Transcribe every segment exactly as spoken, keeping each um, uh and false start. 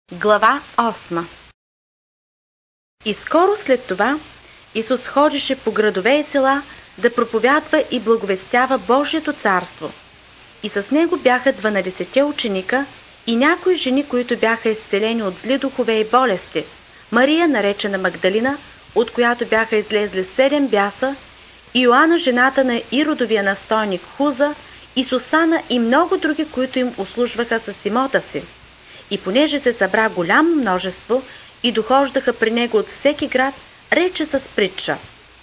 Глава осма. И скоро след това Исус ходеше по градове и села да проповядва и благовестява Божието царство. И с него бяха дванадесетте ученика и някои жени, които бяха изцелени от зли духове и болести. Мария, наречена Магдалина, от която бяха излезли седем бяса, и Йоанна, жената на Иродовия настойник Хуза, и Сусана и много други, които им услужваха с имота си. И понеже се събра голямо множество и дохождаха при него от всеки град, рече с притча.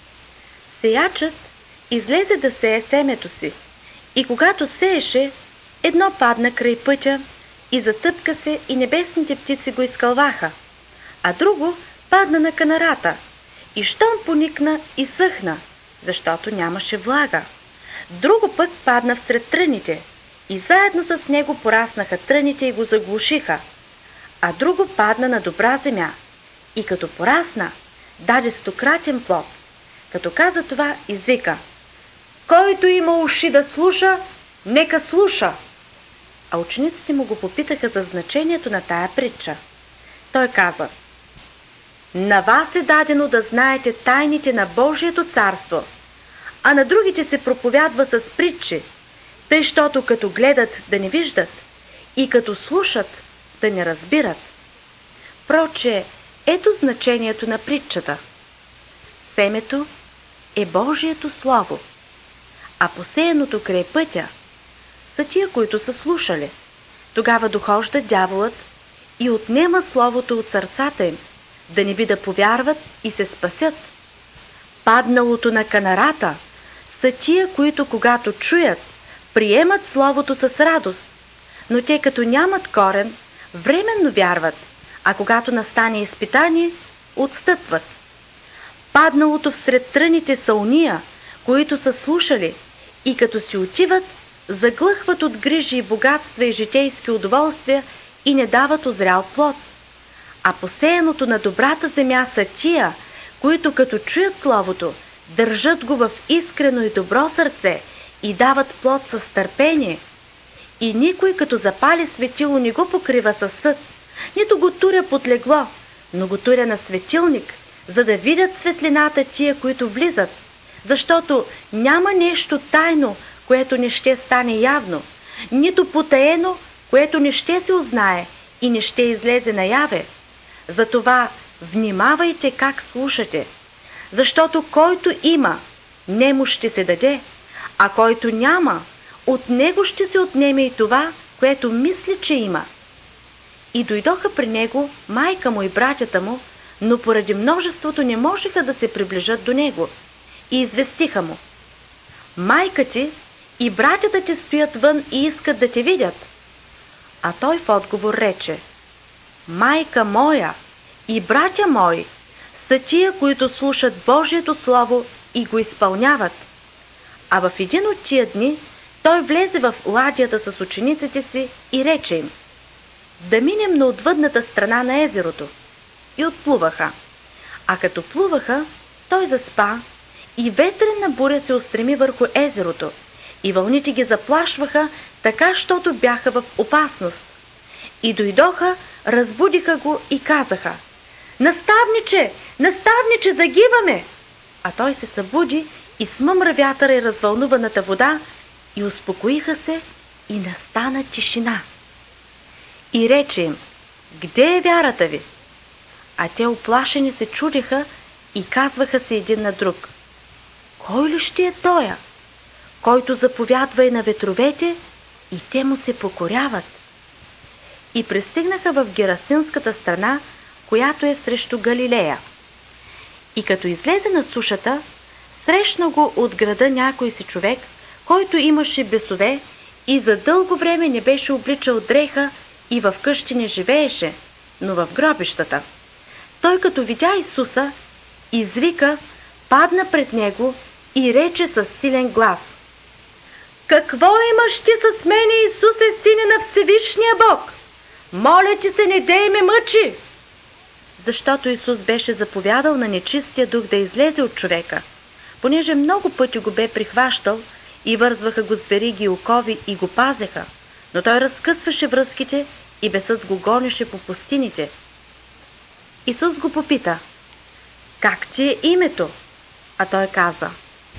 Сеячът излезе да сее семето си, и когато сееше, едно падна край пътя и затъпка се, и небесните птици го изкълваха, а друго падна на канарата, и щом поникна и съхна, защото нямаше влага. Друго пък падна всред тръните, и заедно с него пораснаха тръните и го заглушиха. А друго падна на добра земя, и като порасна, даде стократен плод. Като каза това, извика: който има уши да слуша, нека слуша. А учениците му го попитаха за значението на тая притча. Той каза: на вас е дадено да знаете тайните на Божието царство, а на другите се проповядва с притчи, тъй, щото като гледат да не виждат и като слушат да не разбират. Проче, ето значението на притчата. Семето е Божието слово, а посеяното край пътя са тия, които са слушали. Тогава дохожда дяволът и отнема словото от сърцата им, да не би да повярват и се спасят. Падналото на канарата са тия, които когато чуят, приемат словото с радост, но те като нямат корен, временно вярват, а когато настане изпитание, отстъпват. Падналото всред тръните са уния, които са слушали и като си отиват, заглъхват от грижи и богатства и житейски удоволствия и не дават озрял плод. А посеяното на добрата земя са тия, които като чуят словото, държат го в искрено и добро сърце и дават плод с търпение. И никой като запали светило не го покрива със съд, нито го туря под легло, но го туря на светилник, за да видят светлината тия, които влизат, защото няма нещо тайно, което не ще стане явно, нито потаено, което не ще се узнае и не ще излезе наяве. Затова внимавайте как слушате, защото който има, нему ще се даде, а който няма, от него ще се отнеме и това, което мисли, че има. И дойдоха при него майка му и братята му, но поради множеството не можеха да се приближат до него. И известиха му: майка ти и братята ти стоят вън и искат да те видят. А той в отговор рече: майка моя и братя мои са тия, които слушат Божието Слово и го изпълняват. А в един от тия дни той влезе в ладията с учениците си и рече им: да минем на отвъдната страна на езерото. И отплуваха. А като плуваха, той заспа и ветрена буря се устреми върху езерото и вълните ги заплашваха, така щото бяха в опасност. И дойдоха, разбудиха го и казаха: наставниче, наставниче, загиваме! А той се събуди и смъмра вятъра и развълнуваната вода, и успокоиха се, и настана тишина. И рече им: где е вярата ви? А те уплашени се чудеха и казваха се един на друг: кой ли ще е тоя, който заповядва и на ветровете, и те му се покоряват? И пристигнаха в Герасинската страна, която е срещу Галилея. И като излезе на сушата, срещна го от града някой си човек, който имаше бесове и за дълго време не беше обличал дреха и в къщи не живееше, но в гробищата. Той като видя Исуса, извика, падна пред него и рече с силен глас: какво имаш ти с мене, Исусе, сине на Всевишния Бог? Моля ти се, не дей ме мъчи! Защото Исус беше заповядал на нечистия дух да излезе от човека, понеже много пъти го бе прихващал и вързваха го с вериги и окови и го пазеха, но той разкъсваше връзките и бесът го гонеше по пустините. Исус го попита: как ти е името? А той каза: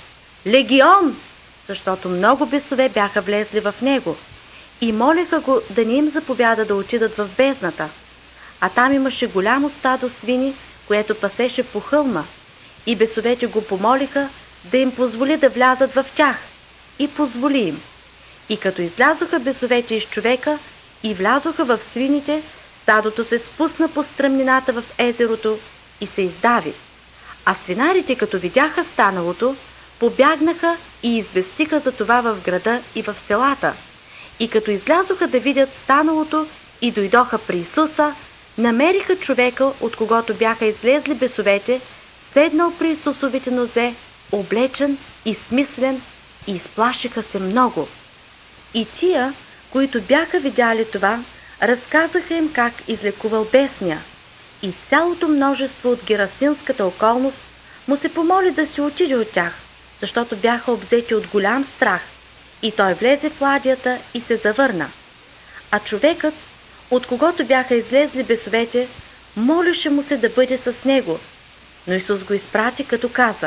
Легион, защото много бесове бяха влезли в него и молеха го да не им заповяда да отидат в бездната. А там имаше голямо стадо свини, което пасеше по хълма, и бесовете го помолиха да им позволи да влязат в тях, и позволи им. И като излязоха бесовете из човека и влязоха в свините, стадото се спусна по стръмнината в езерото и се издави. А свинарите, като видяха станалото, побягнаха и известиха за това в града и в селата. И като излязоха да видят станалото и дойдоха при Исуса, намериха човека, от когото бяха излезли бесовете, седнал при Исусовите нозе, облечен и смислен, и изплашиха се много. И тия, които бяха видяли това, разказаха им как излекувал бесния. И цялото множество от герасинската околност му се помоли да си отиде от тях, защото бяха обзети от голям страх. И той влезе в ладията и се завърна. А човекът, от когото бяха излезли бесовете, молеше му се да бъде с него. Но Исус го изпрати, като каза: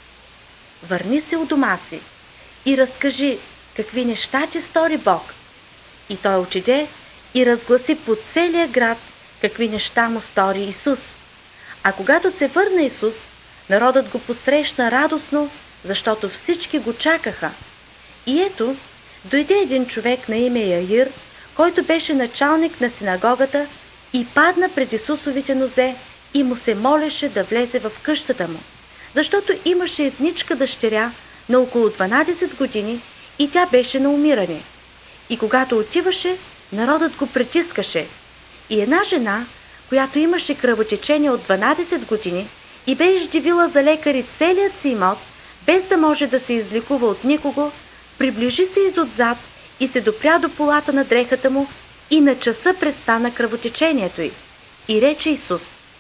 върни се у дома си и разкажи какви неща ти стори Бог. И той отиде и разгласи по целия град какви неща му стори Исус. А когато се върна Исус, народът го посрещна радостно, защото всички го чакаха. И ето, дойде един човек на име Яир, който беше началник на синагогата, и падна пред Исусовите нозе и му се молеше да влезе в къщата му, защото имаше едничка дъщеря на около дванадесет години и тя беше на умиране. И когато отиваше, народът го притискаше. И една жена, която имаше кръвотечение от дванадесет години и бе издивила за лекари целият си имот, без да може да се излекува от никого, приближи се изотзад и се допря до полата на дрехата му и на часа престана кръвотечението й. И рече Исус: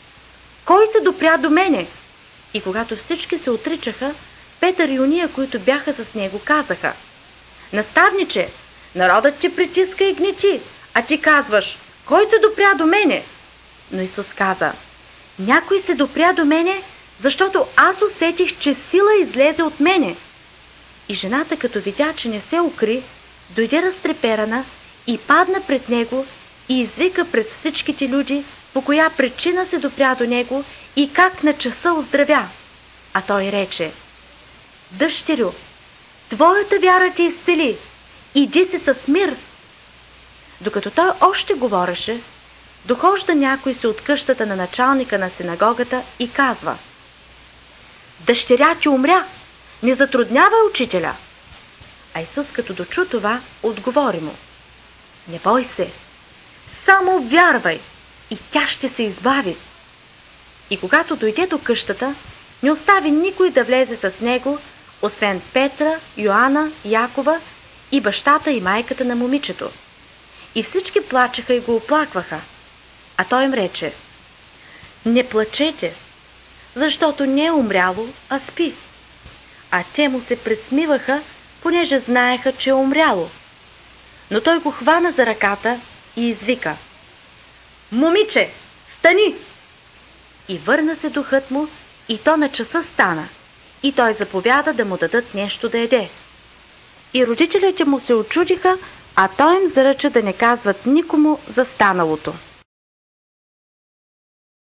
кой се допря до мене? И когато всички се отричаха, Петър и уния, които бяха с него, казаха: наставниче, народът те притиска и гнети, а ти казваш: кой се допря до мене? Но Исус каза: някой се допря до мене, защото аз усетих, че сила излезе от мене. И жената, като видя, че не се укри, дойде разтреперана и падна пред него и извика пред всичките люди по коя причина се допря до него и как на часа оздравя. А той рече: дъщерю, твоята вяра ти изцели, иди си с мир. Докато той още говореше, дохожда някой си от къщата на началника на синагогата и казва: дъщеря ти умря, не затруднявай учителя. А Исус, като дочу това, отговори му: не бой се, само вярвай и тя ще се избави. И когато дойде до къщата, не остави никой да влезе с него, освен Петра, Йоанна, Якова и бащата и майката на момичето. И всички плачеха и го оплакваха. А той им рече: не плачете, защото не е умряло, а спи. А те му се пресмиваха, понеже знаеха, че е умряло. Но той го хвана за ръката и извика: момиче, стани! И върна се духът му, и то на часа стана, и той заповяда да му дадат нещо да еде. И родителите му се очудиха, а той им заръча да не казват никому за станалото.